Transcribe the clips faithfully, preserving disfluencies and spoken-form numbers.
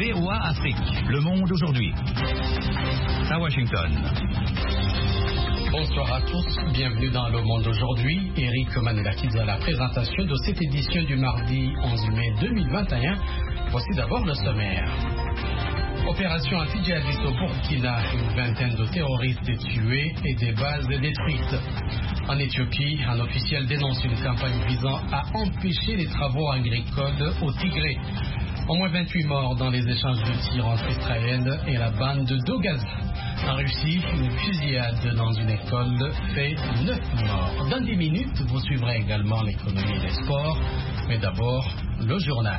V O A Afrique. Le monde aujourd'hui. À Washington. Bonsoir à tous, bienvenue dans Le Monde aujourd'hui. Eric Manelakidze à la présentation de cette édition du mardi onze mai deux mille vingt et un. Voici d'abord le sommaire. Opération anti-djihadiste au Burkina, une vingtaine de terroristes tués et des bases détruites. En Éthiopie, un officiel dénonce une campagne visant à empêcher les travaux agricoles au Tigré. Au moins vingt-huit morts dans les échanges de tirs entre Israël et la bande d'Ogazi. En Russie, une fusillade dans une école fait neuf morts. Dans dix minutes, vous suivrez également l'économie et les sports. Mais d'abord, le journal.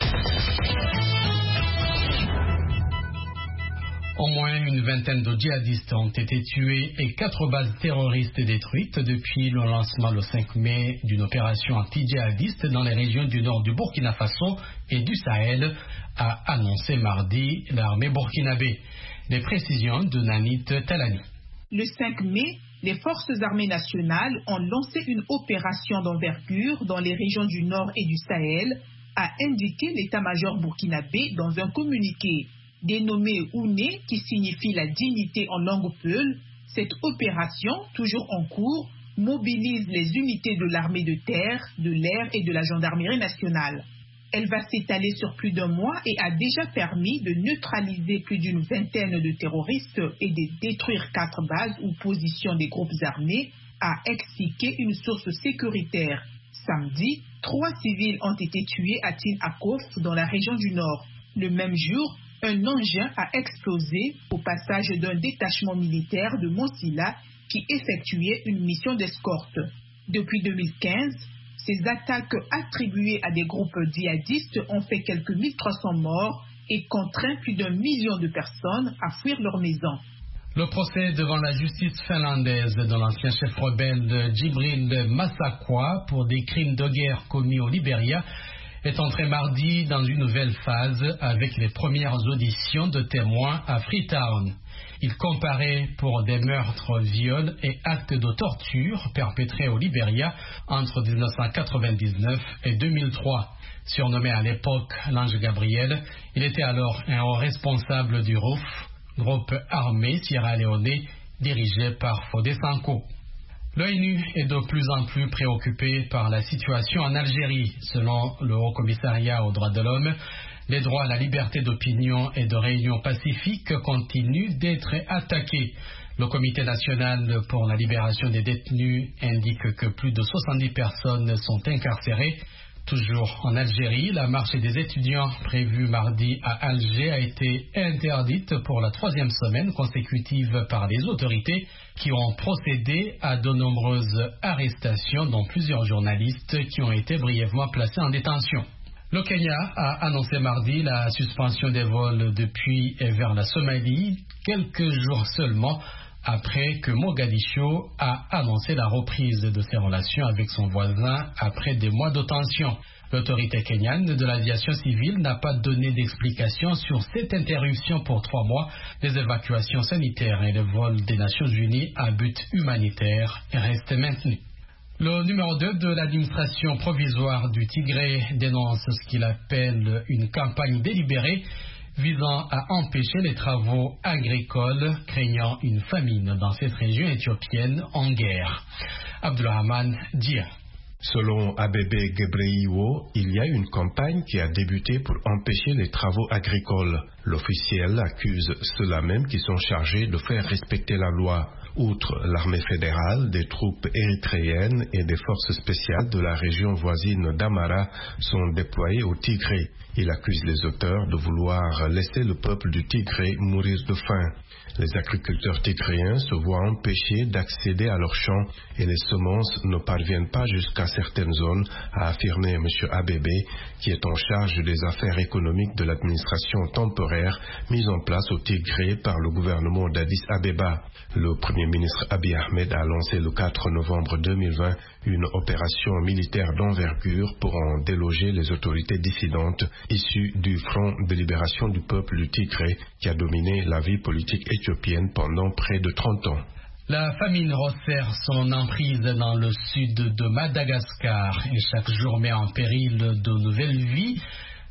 Au moins une vingtaine de djihadistes ont été tués et quatre bases terroristes détruites depuis le lancement le cinq mai d'une opération anti-djihadiste dans les régions du nord du Burkina Faso et du Sahel, a annoncé mardi l'armée burkinabé. Les précisions de Nanit Talani. Le cinq mai, les forces armées nationales ont lancé une opération d'envergure dans les régions du nord et du Sahel, a indiqué l'état-major burkinabé dans un communiqué. Dénommée Ouné, qui signifie la dignité en langue peul, cette opération, toujours en cours, mobilise les unités de l'armée de terre, de l'air et de la gendarmerie nationale. Elle va s'étaler sur plus d'un mois et a déjà permis de neutraliser plus d'une vingtaine de terroristes et de détruire quatre bases ou positions des groupes armés, a expliqué une source sécuritaire. Samedi, trois civils ont été tués à Tin Akof dans la région du Nord. Le même jour, un engin a explosé au passage d'un détachement militaire de Monsila qui effectuait une mission d'escorte. Depuis deux mille quinze, ces attaques attribuées à des groupes djihadistes ont fait quelques mille trois cents morts et contraint plus d'un million de personnes à fuir leur maison. Le procès devant la justice finlandaise de l'ancien chef rebelle Djibril Massakwa pour des crimes de guerre commis au Libéria est entré mardi dans une nouvelle phase avec les premières auditions de témoins à Freetown. Il comparait pour des meurtres, viols et actes de torture perpétrés au Libéria entre mille neuf cent quatre-vingt-dix-neuf et deux mille trois. Surnommé à l'époque l'Ange Gabriel, il était alors un haut responsable du R O F, groupe armé sierra-léonais dirigé par Fodé Sanko. L'ONU est de plus en plus préoccupée par la situation en Algérie. Selon le Haut Commissariat aux droits de l'homme, les droits à la liberté d'opinion et de réunion pacifique continuent d'être attaqués. Le Comité national pour la libération des détenus indique que plus de soixante-dix personnes sont incarcérées. Toujours en Algérie, la marche des étudiants prévue mardi à Alger a été interdite pour la troisième semaine consécutive par les autorités qui ont procédé à de nombreuses arrestations, dont plusieurs journalistes qui ont été brièvement placés en détention. Le Kenya a annoncé mardi la suspension des vols depuis et vers la Somalie, quelques jours seulement après que Mogadiscio a annoncé la reprise de ses relations avec son voisin après des mois de tension. L'autorité kenyane de l'aviation civile n'a pas donné d'explication sur cette interruption pour trois mois. Les évacuations sanitaires et les vols des Nations Unies à but humanitaire restent maintenus. Le numéro deux de l'administration provisoire du Tigré dénonce ce qu'il appelle une campagne délibérée visant à empêcher les travaux agricoles, craignant une famine dans cette région éthiopienne en guerre. Abdulrahman Dia. Selon Abebe Gebreiwo, il y a une campagne qui a débuté pour empêcher les travaux agricoles. L'officiel accuse ceux-là même qui sont chargés de faire respecter la loi. Outre l'armée fédérale, des troupes érythréennes et des forces spéciales de la région voisine d'Amara sont déployées au Tigré. Il accuse les auteurs de vouloir laisser le peuple du Tigré mourir de faim. Les agriculteurs tigréens se voient empêchés d'accéder à leurs champs et les semences ne parviennent pas jusqu'à certaines zones, a affirmé M. Abebe, qui est en charge des affaires économiques de l'administration temporaire mise en place au Tigré par le gouvernement d'Addis Abeba. Le Premier ministre Abiy Ahmed a lancé le quatre novembre deux mille vingt une opération militaire d'envergure pour en déloger les autorités dissidentes issues du Front de libération du peuple du Tigré qui a dominé la vie politique éthiopienne pendant près de trente ans. La famine resserre son emprise dans le sud de Madagascar et chaque jour met en péril de nouvelles vies.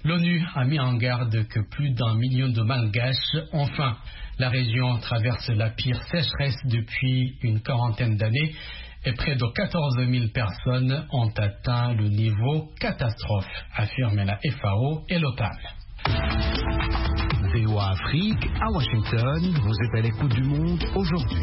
L'ONU a mis en garde que plus d'un million de Malgaches ont faim. La région traverse la pire sécheresse depuis une quarantaine d'années et près de quatorze mille personnes ont atteint le niveau catastrophe, affirme la F A O et l'OTAN. V O A Afrique, à Washington, vous êtes à l'écoute du monde aujourd'hui.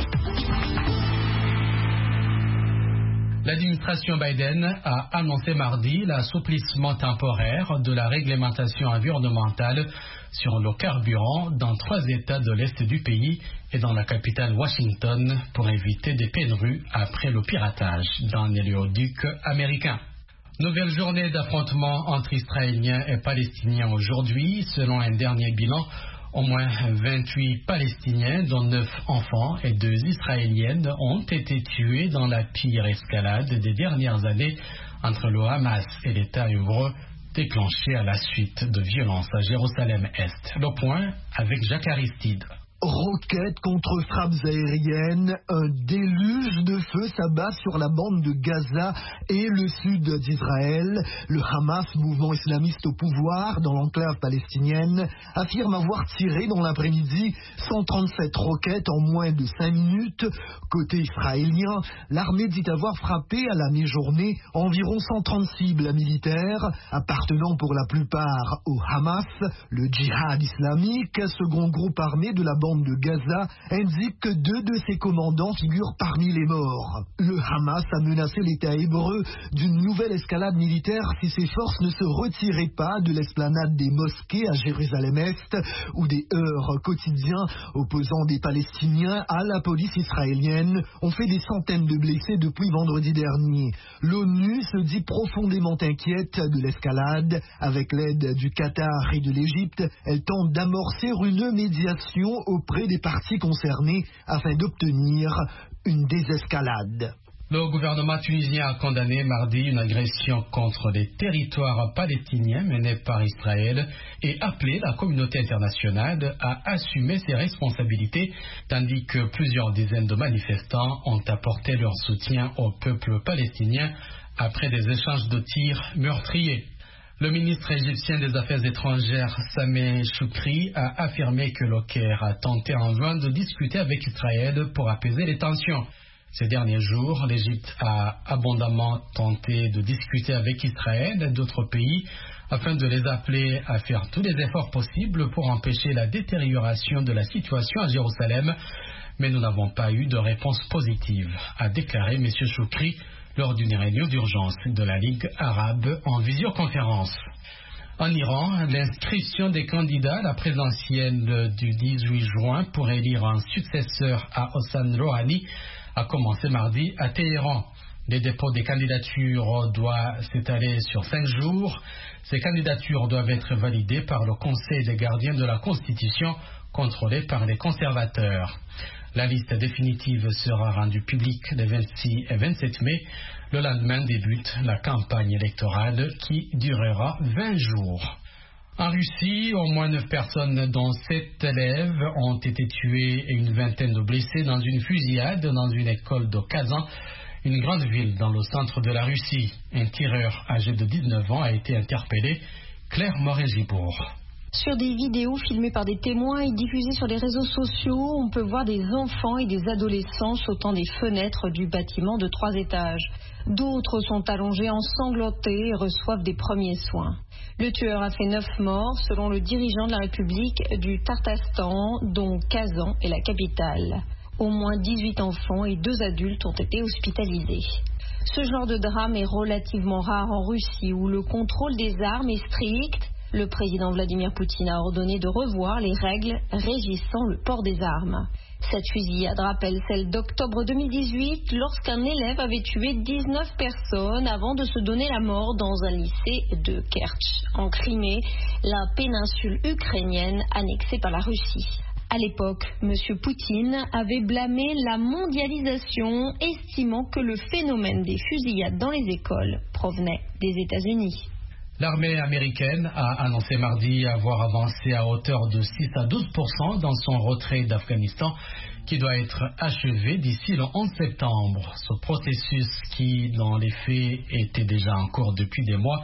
L'administration Biden a annoncé mardi l'assouplissement temporaire de la réglementation environnementale sur le carburant dans trois États de l'Est du pays et dans la capitale Washington pour éviter des pénuries après le piratage d'un oléoduc américain. Nouvelle journée d'affrontement entre Israéliens et Palestiniens aujourd'hui. Selon un dernier bilan, au moins vingt-huit Palestiniens, dont neuf enfants et deux Israéliennes, ont été tués dans la pire escalade des dernières années entre le Hamas et l'État hébreu, déclenchée à la suite de violences à Jérusalem-Est. Le point avec Jacques Aristide. Roquettes contre frappes aériennes, un déluge de feu s'abat sur la bande de Gaza et le sud d'Israël. Le Hamas, mouvement islamiste au pouvoir dans l'enclave palestinienne, affirme avoir tiré dans l'après-midi cent trente-sept roquettes en moins de cinq minutes. Côté israélien, l'armée dit avoir frappé à la mi-journée environ cent trente cibles militaires, appartenant pour la plupart au Hamas. Le djihad islamique, second groupe armé de la bande de Gaza, indique que deux de ses commandants figurent parmi les morts. Le Hamas a menacé l'État hébreu d'une nouvelle escalade militaire si ses forces ne se retiraient pas de l'esplanade des mosquées à Jérusalem-Est, où des heurts quotidiens opposant des Palestiniens à la police israélienne ont fait des centaines de blessés depuis vendredi dernier. L'ONU se dit profondément inquiète de l'escalade. Avec l'aide du Qatar et de l'Égypte, elle tente d'amorcer une médiation au auprès des parties concernées afin d'obtenir une désescalade. Le gouvernement tunisien a condamné mardi une agression contre les territoires palestiniens menée par Israël et appelé la communauté internationale à assumer ses responsabilités, tandis que plusieurs dizaines de manifestants ont apporté leur soutien au peuple palestinien après des échanges de tirs meurtriers. Le ministre égyptien des Affaires étrangères, Sameh Choukri, a affirmé que le Caire a tenté en vain de discuter avec Israël pour apaiser les tensions. Ces derniers jours, l'Égypte a abondamment tenté de discuter avec Israël et d'autres pays afin de les appeler à faire tous les efforts possibles pour empêcher la détérioration de la situation à Jérusalem, mais nous n'avons pas eu de réponse positive, a déclaré M. Choukri lors d'une réunion d'urgence de la Ligue arabe en visioconférence. En Iran, l'inscription des candidats à la présidentielle du dix-huit juin pour élire un successeur à Hassan Rouhani a commencé mardi à Téhéran. Les dépôts des candidatures doivent s'étaler sur cinq jours. Ces candidatures doivent être validées par le Conseil des gardiens de la Constitution, contrôlé par les conservateurs. La liste définitive sera rendue publique les vingt-six et vingt-sept mai. Le lendemain débute la campagne électorale qui durera vingt jours. En Russie, au moins neuf personnes, dont sept élèves, ont été tuées et une vingtaine de blessés dans une fusillade dans une école de Kazan, une grande ville dans le centre de la Russie. Un tireur âgé de dix-neuf ans a été interpellé. Claire Moret-Gibourg. Sur des vidéos filmées par des témoins et diffusées sur les réseaux sociaux, on peut voir des enfants et des adolescents sautant des fenêtres du bâtiment de trois étages. D'autres sont allongés ensanglantés et reçoivent des premiers soins. Le tueur a fait neuf morts, selon le dirigeant de la République du Tartastan, dont Kazan est la capitale. Au moins dix-huit enfants et deux adultes ont été hospitalisés. Ce genre de drame est relativement rare en Russie, où le contrôle des armes est strict. Le président Vladimir Poutine a ordonné de revoir les règles régissant le port des armes. Cette fusillade rappelle celle d'octobre deux mille dix-huit, lorsqu'un élève avait tué dix-neuf personnes avant de se donner la mort dans un lycée de Kerch, en Crimée, la péninsule ukrainienne annexée par la Russie. À l'époque, M. Poutine avait blâmé la mondialisation, estimant que le phénomène des fusillades dans les écoles provenait des États-Unis. L'armée américaine a annoncé mardi avoir avancé à hauteur de six à douze pour cent dans son retrait d'Afghanistan, qui doit être achevé d'ici le onze septembre. Ce processus, qui dans les faits était déjà en cours depuis des mois,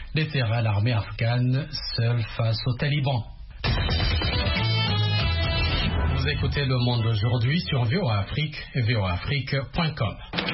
laissera l'armée afghane seule face aux talibans. Vous écoutez Le Monde aujourd'hui sur V O A Afrique et V O A Afrique point com.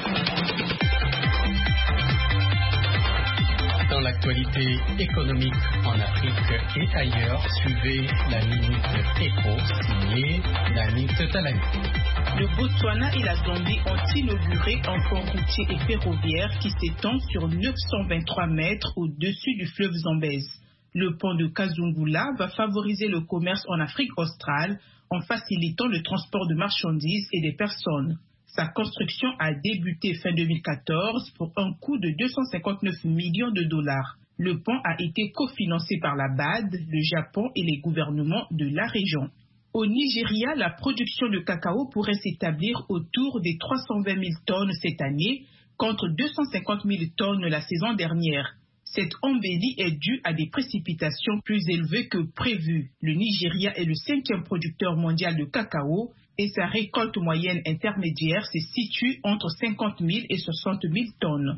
Dans l'actualité économique en Afrique et ailleurs, suivez la Minute Éco, signée Nanit Talani. Le Botswana et la Zambie ont inauguré un pont routier et ferroviaire qui s'étend sur neuf cent vingt-trois mètres au-dessus du fleuve Zambèze. Le pont de Kazungula va favoriser le commerce en Afrique australe en facilitant le transport de marchandises et des personnes. Sa construction a débuté fin deux mille quatorze pour un coût de deux cent cinquante-neuf millions de dollars. Le pont a été cofinancé par la B A D, le Japon et les gouvernements de la région. Au Nigeria, la production de cacao pourrait s'établir autour des trois cent vingt mille tonnes cette année, contre deux cent cinquante mille tonnes la saison dernière. Cette embellie est due à des précipitations plus élevées que prévues. Le Nigeria est le cinquième producteur mondial de cacao et sa récolte moyenne intermédiaire se situe entre cinquante mille et soixante mille tonnes.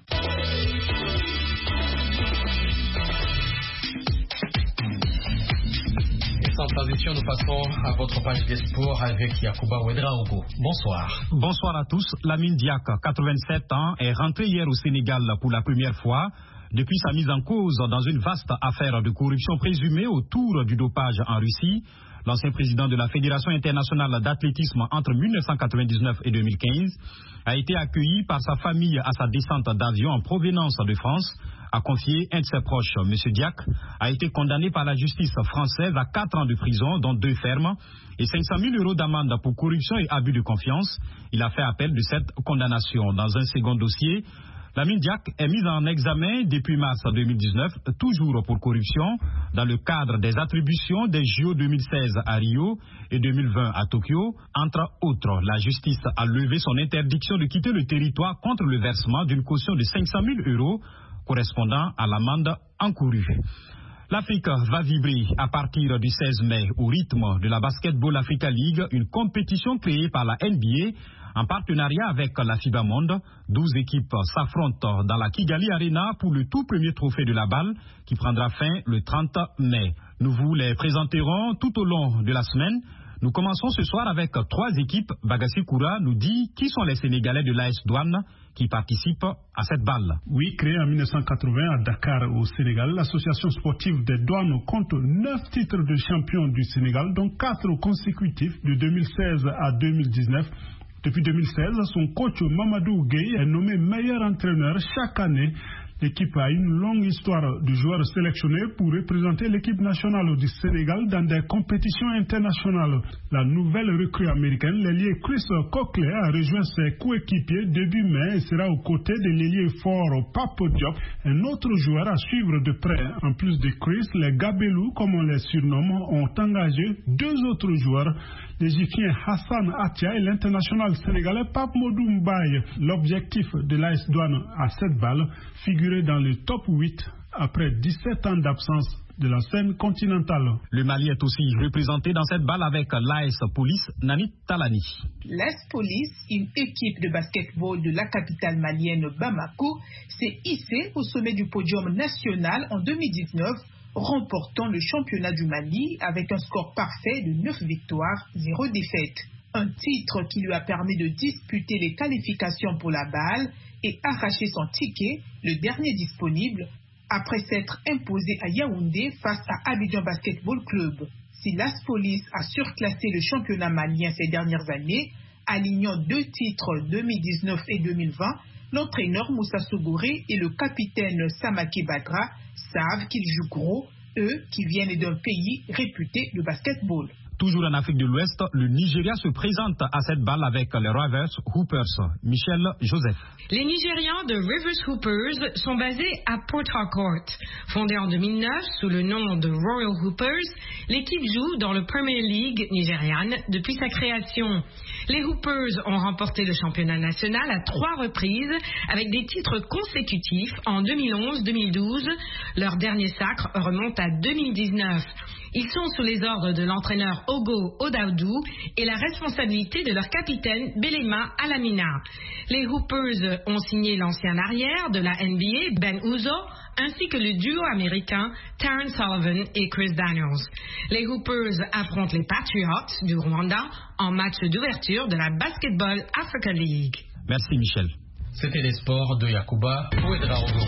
Sans transition, nous passons à votre page des sports avec Yacouba Ouedraogo. Bonsoir. Bonsoir à tous. Lamine Diack, quatre-vingt-sept ans, est rentré hier au Sénégal pour la première fois depuis sa mise en cause dans une vaste affaire de corruption présumée autour du dopage en Russie. L'ancien président de la Fédération internationale d'athlétisme entre mille neuf cent quatre-vingt-dix-neuf et deux mille quinze a été accueilli par sa famille à sa descente d'avion en provenance de France, a confié un de ses proches. M. Diack a été condamné par la justice française à quatre ans de prison, dont deux fermes, et cinq cent mille euros d'amende pour corruption et abus de confiance. Il a fait appel de cette condamnation. Dans un second dossier, Lamine Diack est mis en examen depuis mars deux mille dix-neuf, toujours pour corruption, dans le cadre des attributions des J O deux mille seize à Rio et deux mille vingt à Tokyo. Entre autres, la justice a levé son interdiction de quitter le territoire contre le versement d'une caution de cinq cent mille euros correspondant à l'amende encourue. L'Afrique va vibrer à partir du seize mai au rythme de la Basketball Africa League, une compétition créée par la N B A en partenariat avec la FIBA Monde. douze équipes s'affrontent dans la Kigali Arena pour le tout premier trophée de la balle qui prendra fin le trente mai. Nous vous les présenterons tout au long de la semaine. Nous commençons ce soir avec trois équipes. Bagassi Koura nous dit qui sont les Sénégalais de l'A S Douane qui participent à cette balle. Oui, créée en mille neuf cent quatre-vingts à Dakar au Sénégal, l'association sportive des douanes compte neuf titres de champion du Sénégal, dont quatre consécutifs de deux mille seize à deux mille dix-neuf. Depuis deux mille seize, son coach Mamadou Gueye est nommé meilleur entraîneur chaque année. L'équipe a une longue histoire de joueurs sélectionnés pour représenter l'équipe nationale du Sénégal dans des compétitions internationales. La nouvelle recrue américaine, l'ailier Chris Coquelin, a rejoint ses coéquipiers début mai et sera aux côtés de l'ailier fort Pape Diop, un autre joueur à suivre de près. En plus de Chris, les Gabelous, comme on les surnomme, ont engagé deux autres joueurs, l'Égyptien Hassan Atia et l'international sénégalais Pape Modou Mbaye. L'objectif de l'A S Douane à cette balle, figurer dans le top huit après dix-sept ans d'absence de la scène continentale. Le Mali est aussi représenté dans cette balle avec l'A S Police Nanit Talani. L'A S Police, une équipe de basketball de la capitale malienne Bamako, s'est hissée au sommet du podium national en deux mille dix-neuf, remportant le championnat du Mali avec un score parfait de neuf victoires, zéro défaite. Un titre qui lui a permis de disputer les qualifications pour la balle et arracher son ticket, le dernier disponible, après s'être imposé à Yaoundé face à Abidjan Basketball Club. Si l'A S Police a surclassé le championnat malien ces dernières années, alignant deux titres deux mille dix-neuf et deux mille vingt, l'entraîneur Moussa Sogoré et le capitaine Samake Badra savent qu'ils jouent gros, eux qui viennent d'un pays réputé de basketball. Toujours en Afrique de l'Ouest, le Nigeria se présente à cette balle avec les Rivers Hoopers. Michel Joseph. Les Nigérians de Rivers Hoopers sont basés à Port Harcourt. Fondée en deux mille neuf sous le nom de Royal Hoopers, l'équipe joue dans le Premier League nigériane depuis sa création. Les Hoopers ont remporté le championnat national à trois reprises avec des titres consécutifs en deux mille onze deux mille douze. Leur dernier sacre remonte à deux mille dix-neuf. Ils sont sous les ordres de l'entraîneur Ogo Odaudou et la responsabilité de leur capitaine Belema Alamina. Les Hoopers ont signé l'ancien arrière de la N B A, Ben Uzo, ainsi que le duo américain Terrence Sullivan et Chris Daniels. Les Hoopers affrontent les Patriots du Rwanda en match d'ouverture de la Basketball Africa League. Merci Michel. C'était les sports de Yacouba Ouedraogo.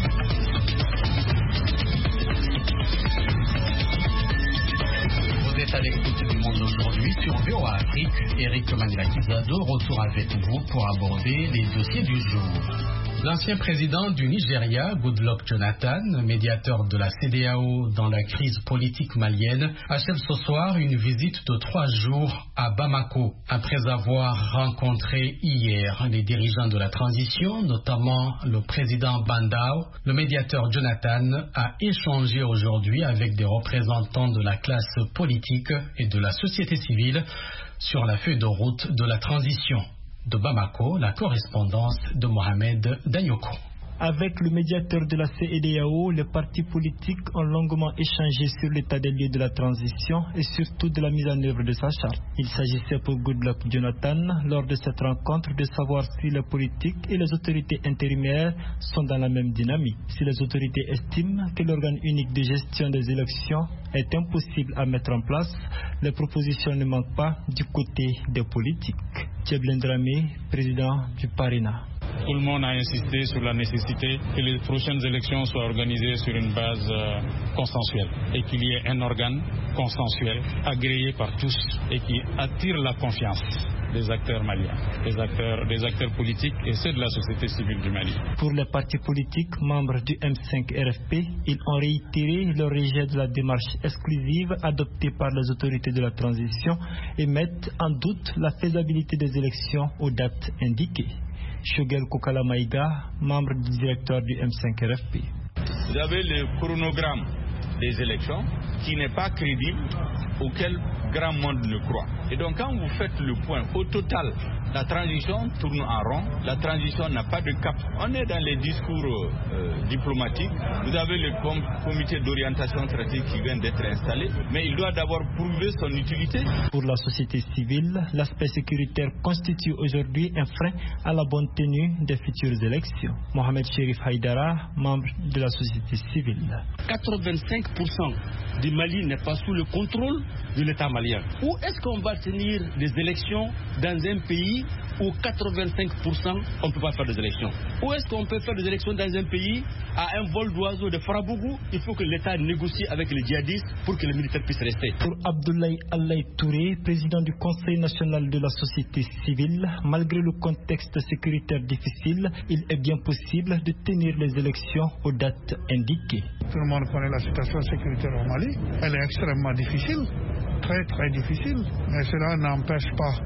Vous êtes à l'écoute du Monde aujourd'hui sur V O A Afrique. Eric Manilakiza de retour avec vous pour aborder les dossiers du jour. L'ancien président du Nigeria, Goodluck Jonathan, médiateur de la C D A O dans la crise politique malienne, achève ce soir une visite de trois jours à Bamako. Après avoir rencontré hier les dirigeants de la transition, notamment le président Bandao, le médiateur Jonathan a échangé aujourd'hui avec des représentants de la classe politique et de la société civile sur la feuille de route de la transition. De Bamako, la correspondance de Mohamed Danyoko. Avec le médiateur de la C D A O, les partis politiques ont longuement échangé sur l'état des lieux de la transition et surtout de la mise en œuvre de sa charte. Il s'agissait pour Goodluck Jonathan, lors de cette rencontre, de savoir si les politiques et les autorités intérimaires sont dans la même dynamique. Si les autorités estiment que l'organe unique de gestion des élections est impossible à mettre en place, les propositions ne manquent pas du côté des politiques. Tcheblen Dramé, président du Parina. Tout le monde a insisté sur la nécessité que les prochaines élections soient organisées sur une base euh, consensuelle et qu'il y ait un organe consensuel agréé par tous et qui attire la confiance des acteurs maliens, des acteurs, des acteurs politiques et ceux de la société civile du Mali. Pour les partis politiques membres du M cinq R F P, ils ont réitéré le rejet de la démarche exclusive adoptée par les autorités de la transition et mettent en doute la faisabilité des élections aux dates indiquées. Shogel Kokala Maïga, membre du directeur du M cinq R F P. Vous avez le chronogramme des élections qui n'est pas crédible, auquel grand monde ne croit. Et donc quand vous faites le point, au total, la transition tourne en rond, la transition n'a pas de cap. On est dans les discours euh, diplomatiques. Vous avez le com comité d'orientation stratégique qui vient d'être installé, mais il doit d'abord prouver son utilité. Pour la société civile, l'aspect sécuritaire constitue aujourd'hui un frein à la bonne tenue des futures élections. Mohamed Cherif Haïdara, membre de la société civile. quatre-vingt-cinq pour cent du Mali n'est pas sous le contrôle de l'État malien. Où est-ce qu'on va tenir des élections dans un pays où quatre-vingt-cinq pour cent on ne peut pas faire des élections? Où est-ce qu'on peut faire des élections dans un pays à un vol d'oiseau de Farabougou? Il faut que l'État négocie avec les djihadistes pour que les militaires puissent rester. Pour Abdoulaye Allaye Touré, président du Conseil national de la société civile, malgré le contexte sécuritaire difficile, il est bien possible de tenir les élections aux dates indiquées. Tout le monde connaît la situation sécuritaire au Mali. Elle est extrêmement difficile, très très difficile, mais cela n'empêche pas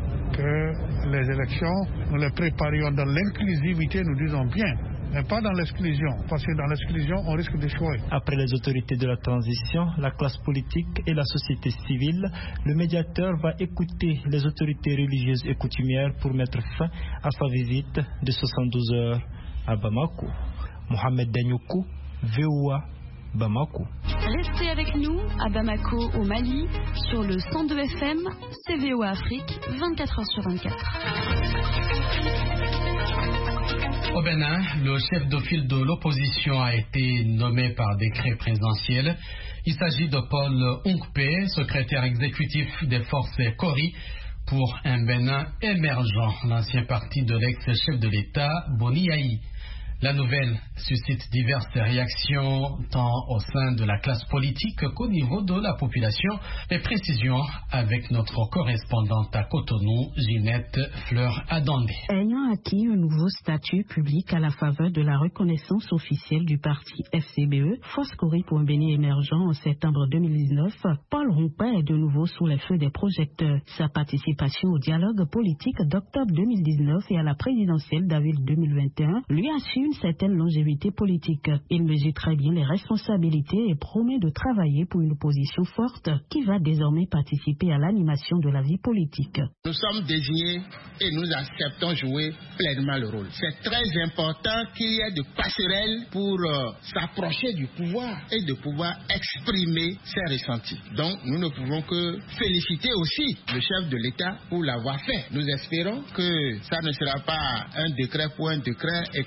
que les élections, nous les préparions dans l'inclusivité, nous disons bien, mais pas dans l'exclusion, parce que dans l'exclusion, on risque d'échouer. Après les autorités de la transition, la classe politique et la société civile, le médiateur va écouter les autorités religieuses et coutumières pour mettre fin à sa visite de soixante-douze heures à Bamako. Mohamed Danyoko, V O A, Bamako. Restez avec nous à Bamako au Mali sur le cent deux F M, C V O A Afrique, vingt-quatre heures sur vingt-quatre. Au Bénin, le chef de file de l'opposition a été nommé par décret présidentiel. Il s'agit de Paul Onkpe, secrétaire exécutif des forces Kori, pour un Bénin émergent, l'ancien parti de l'ex-chef de l'État, Boni Yayi. La nouvelle suscite diverses réactions tant au sein de la classe politique qu'au niveau de la population. Les précisions avec notre correspondante à Cotonou, Ginette Fleur-Adandé. Ayant acquis un nouveau statut public à la faveur de la reconnaissance officielle du parti F C B E, Force Kori pour un Bénin émergent en septembre deux mille dix-neuf, Paul Onkpe est de nouveau sous les feux des projecteurs. Sa participation au dialogue politique d'octobre deux mille dix-neuf et à la présidentielle d'avril deux mille vingt et un lui assure une certaine longévité politique. Il mesure très bien les responsabilités et promet de travailler pour une opposition forte qui va désormais participer à l'animation de la vie politique. Nous sommes désignés et nous acceptons jouer pleinement le rôle. C'est très important qu'il y ait de passerelles pour euh, s'approcher du pouvoir et de pouvoir exprimer ses ressentis. Donc nous ne pouvons que féliciter aussi le chef de l'État pour l'avoir fait. Nous espérons que ça ne sera pas un décret pour un décret et que le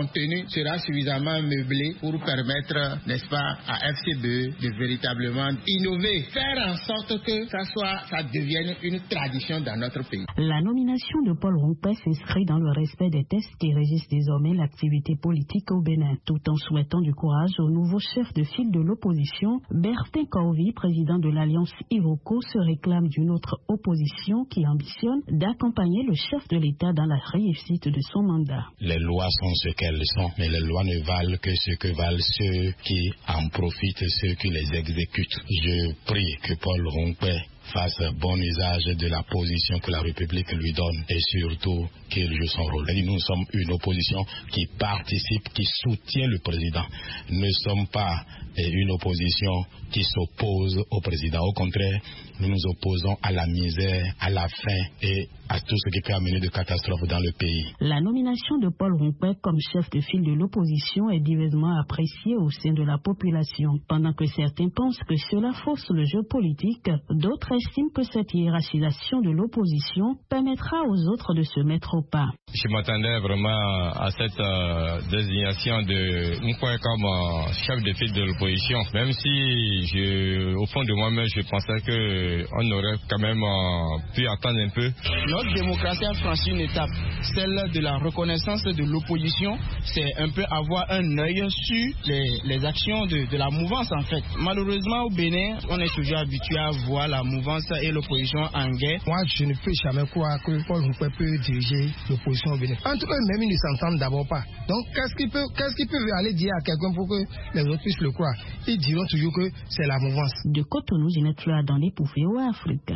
contenu sera suffisamment meublé pour permettre, n'est-ce pas, à F C B E de véritablement innover, faire en sorte que ça soit, ça devienne une tradition dans notre pays. La nomination de Paul Rompé s'inscrit dans le respect des tests qui régissent désormais l'activité politique au Bénin, tout en souhaitant du courage au nouveau chef de file de l'opposition. Bertin Corvi, président de l'Alliance Iroko, se réclame d'une autre opposition qui ambitionne d'accompagner le chef de l'État dans la réussite de son mandat. Les lois sont ce qu'elles sont, mais les lois ne valent que ce que valent ceux qui en profitent, ceux qui les exécutent. Je prie que Paul Rompé fasse bon usage de la position que la République lui donne et surtout qu'il joue son rôle. Nous sommes une opposition qui participe, qui soutient le président. Nous ne sommes pas une opposition qui s'oppose au président. Au contraire, nous nous opposons à la misère, à la faim et à tout ce qui peut amener de catastrophes dans le pays. La nomination de Paul Rompé comme chef de file de l'opposition est diversement appréciée au sein de la population. Pendant que certains pensent que cela fausse le jeu politique, d'autres estiment que cette hiérarchisation de l'opposition permettra aux autres de se mettre au pas. Je m'attendais vraiment à cette euh, désignation de Moukouen comme euh, chef de file de l'opposition, même si je, au fond de moi-même je pensais qu'on aurait quand même euh, pu attendre un peu. Notre démocratie a franchi une étape, celle de la reconnaissance de l'opposition. C'est un peu avoir un œil sur les, les actions de, de la mouvance en fait. Malheureusement au Bénin, on est toujours habitué à voir la mouvance et l'opposition en guerre. Moi, je ne peux jamais croire que Paul Rompé peut diriger l'opposition au Bénin. En tout cas, même ils ne s'entendent d'abord pas. Donc, qu'est-ce qu'ils peuvent, qu'est-ce qu'ils peuvent aller dire à quelqu'un pour que les autres puissent le croire? Ils diront toujours que c'est la mouvance. De Cotonou, Ginette Fleur dans les pour V O A Afrique.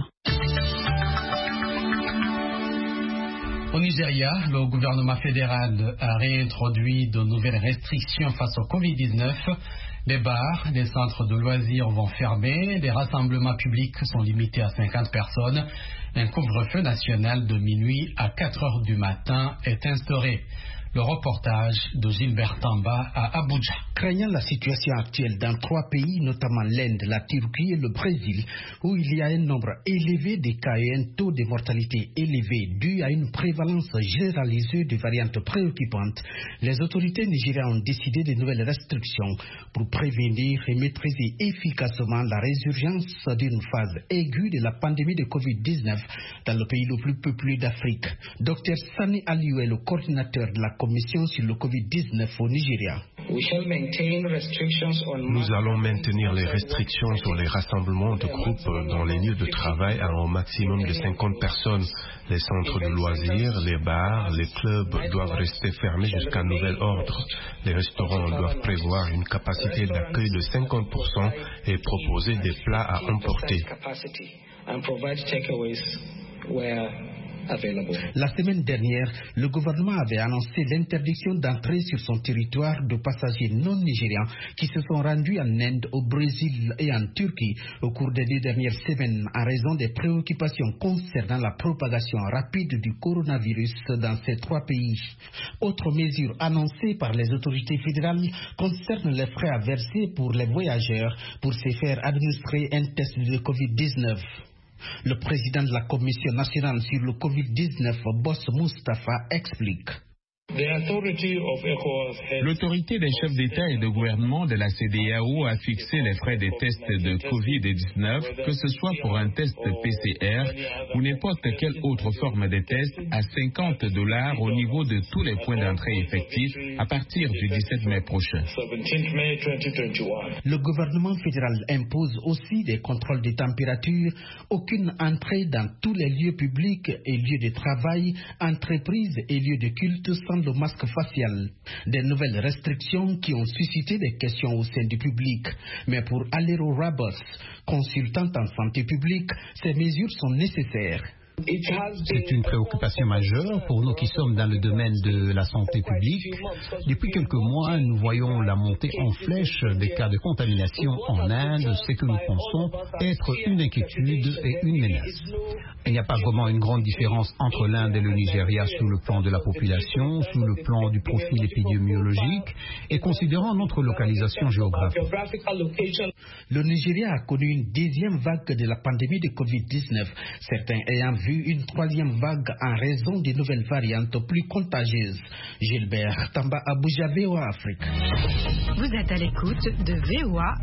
Au Nigeria, le gouvernement fédéral a réintroduit de nouvelles restrictions face au covid dix-neuf. Les bars, les centres de loisirs vont fermer, les rassemblements publics sont limités à cinquante personnes. Un couvre-feu national de minuit à quatre heures du matin est instauré. Le reportage de Gilbert Tamba à Abuja. Craignant la situation actuelle dans trois pays, notamment l'Inde, la Turquie et le Brésil, où il y a un nombre élevé de cas et un taux de mortalité élevé dû à une prévalence généralisée de variantes préoccupantes, les autorités nigérianes ont décidé de nouvelles restrictions pour prévenir et maîtriser efficacement la résurgence d'une phase aiguë de la pandémie de covid dix-neuf dans le pays le plus peuplé d'Afrique. Docteur Sani Aliou est le coordinateur de la Commission sur le covid dix-neuf au Nigeria. Nous allons maintenir les restrictions sur les rassemblements de groupes dans les lieux de travail à un maximum de cinquante personnes. Les centres de loisirs, les bars, les clubs doivent rester fermés jusqu'à nouvel ordre. Les restaurants doivent prévoir une capacité d'accueil de cinquante pour cent et proposer des plats à emporter. La semaine dernière, le gouvernement avait annoncé l'interdiction d'entrée sur son territoire de passagers non nigérians qui se sont rendus en Inde, au Brésil et en Turquie au cours des deux dernières semaines en raison des préoccupations concernant la propagation rapide du coronavirus dans ces trois pays. Autre mesure annoncée par les autorités fédérales concerne les frais à verser pour les voyageurs pour se faire administrer un test de covid dix-neuf. Le président de la Commission nationale sur le covid dix-neuf, Boss Mustafa, explique. L'autorité des chefs d'État et de gouvernement de la C D A O a fixé les frais des tests de covid dix-neuf, que ce soit pour un test P C R ou n'importe quelle autre forme de test, à cinquante dollars au niveau de tous les points d'entrée effectifs à partir du dix-sept mai prochain. Le gouvernement fédéral impose aussi des contrôles de température, aucune entrée dans tous les lieux publics et lieux de travail, entreprises et lieux de culte sans le masque facial. Des nouvelles restrictions qui ont suscité des questions au sein du public. Mais pour Alero Rabos, consultante en santé publique, ces mesures sont nécessaires. C'est une préoccupation majeure pour nous qui sommes dans le domaine de la santé publique. Depuis quelques mois, nous voyons la montée en flèche des cas de contamination en Inde, ce que nous pensons être une inquiétude et une menace. Il n'y a pas vraiment une grande différence entre l'Inde et le Nigeria sous le plan de la population, sous le plan du profil épidémiologique et considérant notre localisation géographique. Le Nigeria a connu une deuxième vague de la pandémie de covid dix-neuf, certains ayant vu une troisième vague en raison des nouvelles variantes plus contagieuses. Gilbert Tamba, Abuja, V O A Afrique. Vous êtes à l'écoute de V O A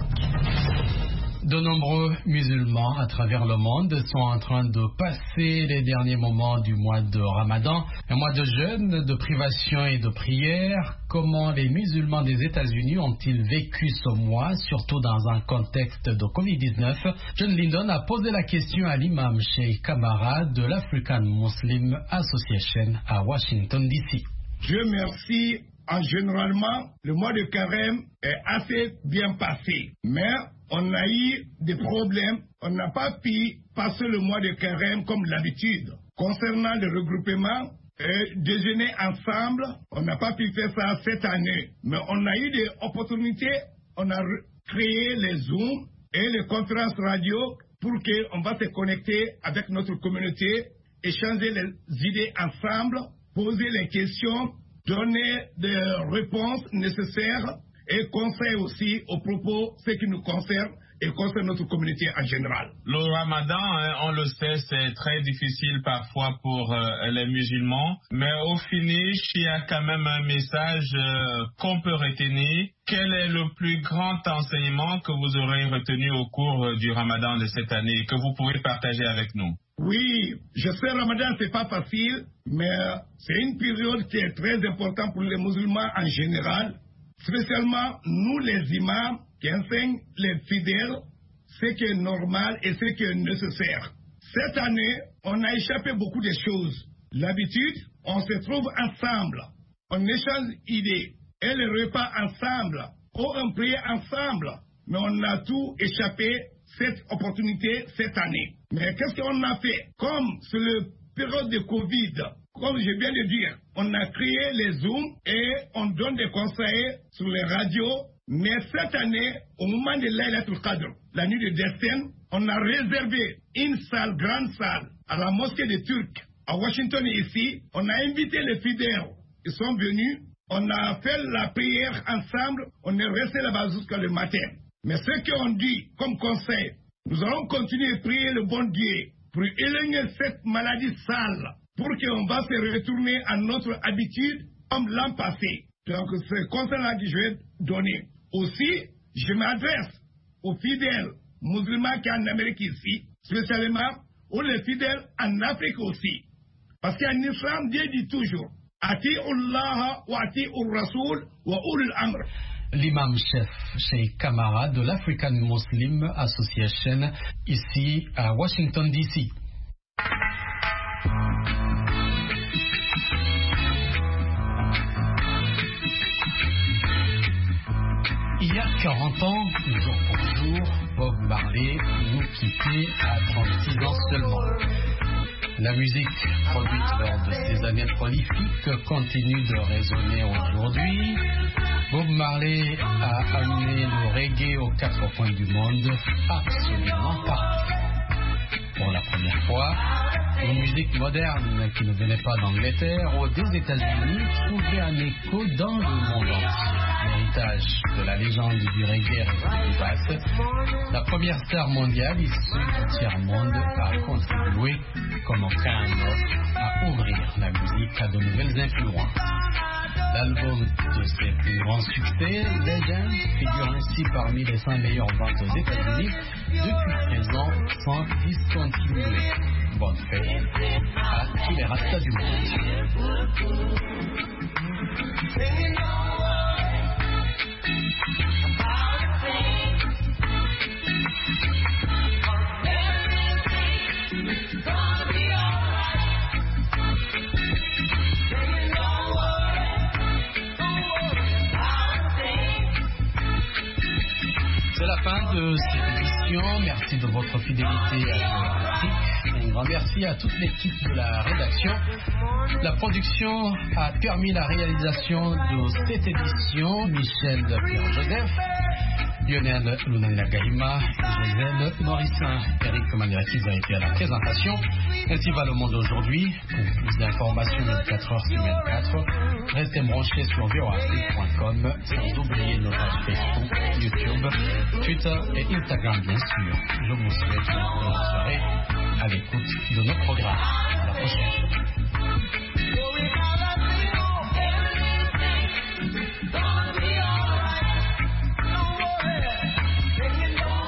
Afrique. De nombreux musulmans à travers le monde sont en train de passer les derniers moments du mois de Ramadan, un mois de jeûne, de privation et de prière. Comment les musulmans des États-Unis ont-ils vécu ce mois, surtout dans un contexte de covid dix-neuf? John Lyndon a posé la question à l'imam Sheikh Kamara de l'African Muslim Association à Washington D C. Dieu merci. En généralement, le mois de carême est assez bien passé. Mais on a eu des problèmes. On n'a pas pu passer le mois de carême comme d'habitude. Concernant le regroupement, et déjeuner ensemble, on n'a pas pu faire ça cette année. Mais on a eu des opportunités. On a créé les Zooms et les conférences radio pour qu'on va se connecter avec notre communauté, échanger les idées ensemble, poser les questions, donner des réponses nécessaires et conseils aussi aux propos, ce qui nous concerne et concerne notre communauté en général. Le ramadan, hein, on le sait, c'est très difficile parfois pour euh, les musulmans, mais au finish, il y a quand même un message euh, qu'on peut retenir. Quel est le plus grand enseignement que vous aurez retenu au cours euh, du ramadan de cette année, que vous pouvez partager avec nous? Oui, je sais, le ramadan, c'est pas facile, mais c'est une période qui est très importante pour les musulmans en général, spécialement nous les imams qui enseignent les fidèles ce qui est normal et ce qui est nécessaire. Cette année, on a échappé beaucoup de choses. L'habitude, on se trouve ensemble, on échange idées, et les repas ensemble, ou on prie ensemble, mais on a tout échappé cette opportunité cette année. Mais qu'est-ce qu'on a fait? Comme c'est le période de Covid, comme je viens de dire, on a créé les Zooms et on donne des conseils sur les radios. Mais cette année, au moment de Laylatul Qadr, la nuit de destin, on a réservé une salle, grande salle, à la mosquée des Turcs, à Washington ici. On a invité les fidèles, ils sont venus, on a fait la prière ensemble, on est resté là-bas jusqu'à le matin. Mais ce qu'on dit comme conseil, nous allons continuer à prier le bon Dieu pour éloigner cette maladie sale, pour qu'on va se retourner à notre habitude comme l'an passé. Donc c'est le conseil-là que je vais donner. Aussi, je m'adresse aux fidèles musulmans qui sont en Amérique ici, spécialement aux fidèles en Afrique aussi. Parce qu'en islam, Dieu dit toujours, Ati Allah wa ati ur-Rasoul wa ulul amr. L'imam-chef Sheikh Kamara de l'African Muslim Association, ici à Washington D C. Il y a quarante ans, jour pour jour, Bob Marley nous quittait à trente-six ans seulement. La musique produite lors de ces années prolifiques continue de résonner aujourd'hui. Bob Marley a amené le reggae aux quatre coins du monde, absolument partout. Pour la première fois, une musique moderne qui ne venait pas d'Angleterre ou des États-Unis trouvait un écho dans le monde entier. L'héritage de la légende du reggae reste vivace. La première star mondiale issue du tiers-monde a contribué, comme aucun autre, à ouvrir la musique à de nouvelles influences. L'album de ses plus grands succès, Legend, figure ainsi parmi les cent meilleures ventes aux États-Unis depuis treize ans sans discontinuer. Bonne fête à tous les rastas du monde. C'est la fin de cette émission. Merci de votre fidélité à Géographique. Un grand merci à toute l'équipe de la rédaction. La production a permis la réalisation de cette édition. Michel Pierre-Joseph. Lionel Lunanagahima, Josène Morissin, Eric Maniakiz a été à la présentation. Ainsi va le monde aujourd'hui. Pour plus d'informations vingt-quatre heures sur vingt-quatre, restez branchés sur v o a afrique point com, sans oublier nos pages Facebook, YouTube, Twitter et Instagram bien sûr. Je vous souhaite une bonne soirée à l'écoute de nos programmes. À la prochaine.